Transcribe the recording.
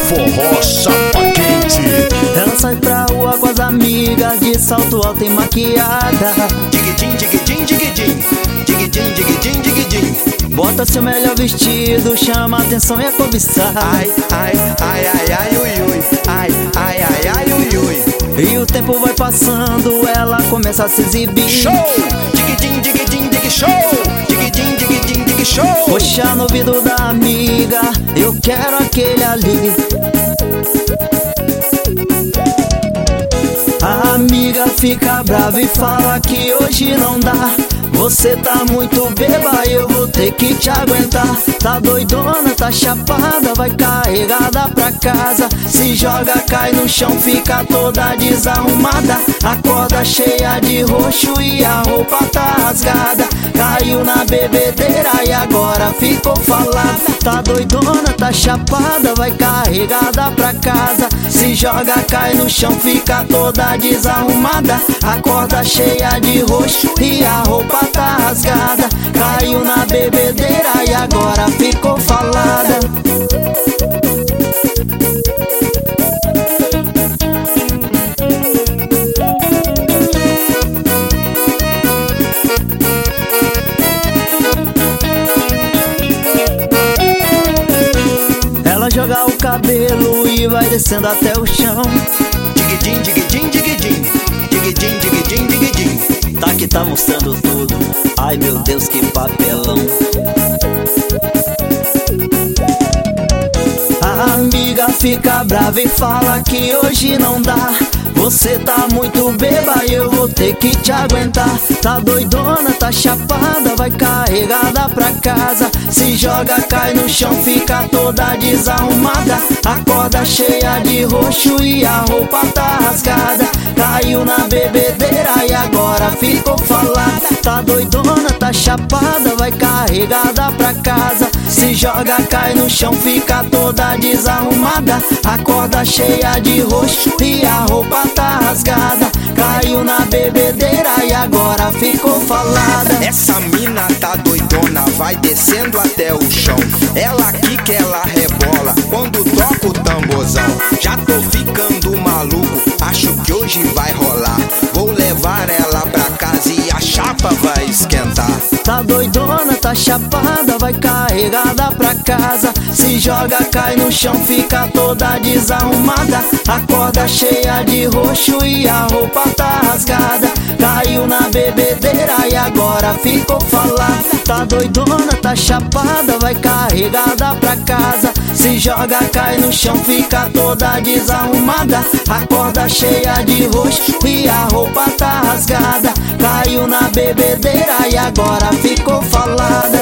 forró chapa quente. Ela sai pra rua com as amigas, de salto alto e maquiada. Diguidim, diguidim, diguidim, diguidim, diguidim, diguidim. Bota seu melhor vestido, chama a atenção e é cobiçada. Ai, ai, ai, ai, ai, ui, ui. Ai, ai, ai, ai, ui, ui. E o tempo vai passando, ela começa a se exibir. Show! Diguidim, diguidim, dig show! Diguidim, diguidim, dig show! Poxa, no ouvido da amiga, eu quero aquele ali. A amiga fica brava e fala que hoje não dá. Você tá muito beba, eu vou ter que te aguentar. Tá doidona, tá chapada, vai carregada pra casa. Se joga, cai no chão, fica toda desarrumada. Acorda cheia de roxo e a roupa tá rasgada. Caiu na bebedeira e agora ficou falada. Tá doidona, tá chapada, vai carregada pra casa. Se joga, cai no chão, fica toda desarrumada. Acorda cheia de roxo e a roupa tá rasgada. Caiu na bebedeira e agora ficou falada. Ela joga o cabelo e vai descendo até o chão. Diguidim, diguidim, diguidim, diguidim, diguidim, diguidim. Tá que tá mostrando tudo. Ai meu Deus, que papelão. A amiga fica brava e fala que hoje não dá. Você tá muito beba e eu vou ter que te aguentar. Tá doidona, tá chapada, vai carregada pra casa. Se joga, cai no chão, fica toda desarrumada. Acorda cheia de roxo e a roupa tá rasgada. Caiu na bebedeira e agora ficou falada. Tá doidona, tá chapada, vai carregada pra casa. Se joga, cai no chão, fica toda desarrumada. Acorda cheia de roxo e a roupa tá rasgada. Caiu na bebedeira e agora ficou falada. Essa mina tá doidona, vai descendo até o chão. Ela aqui que ela rebola quando toca o tamborzão. Já tô ficando maluco, acho que hoje vai rolar. Vou levar ela pra casa e a chapa vai esquentar. Tá doidona, tá chapada, vai carregada pra casa. Se joga, cai no chão, fica toda desarrumada. Acorda cheia de roxo e a roupa tá rasgada. Caiu na bebedeira e agora ficou falada. Tá doidona, tá chapada, vai carregada pra casa. Se joga, cai no chão, fica toda desarrumada. Acorda cheia de roxo e a roupa tá rasgada. Caiu na bebedeira e agora ficou falada.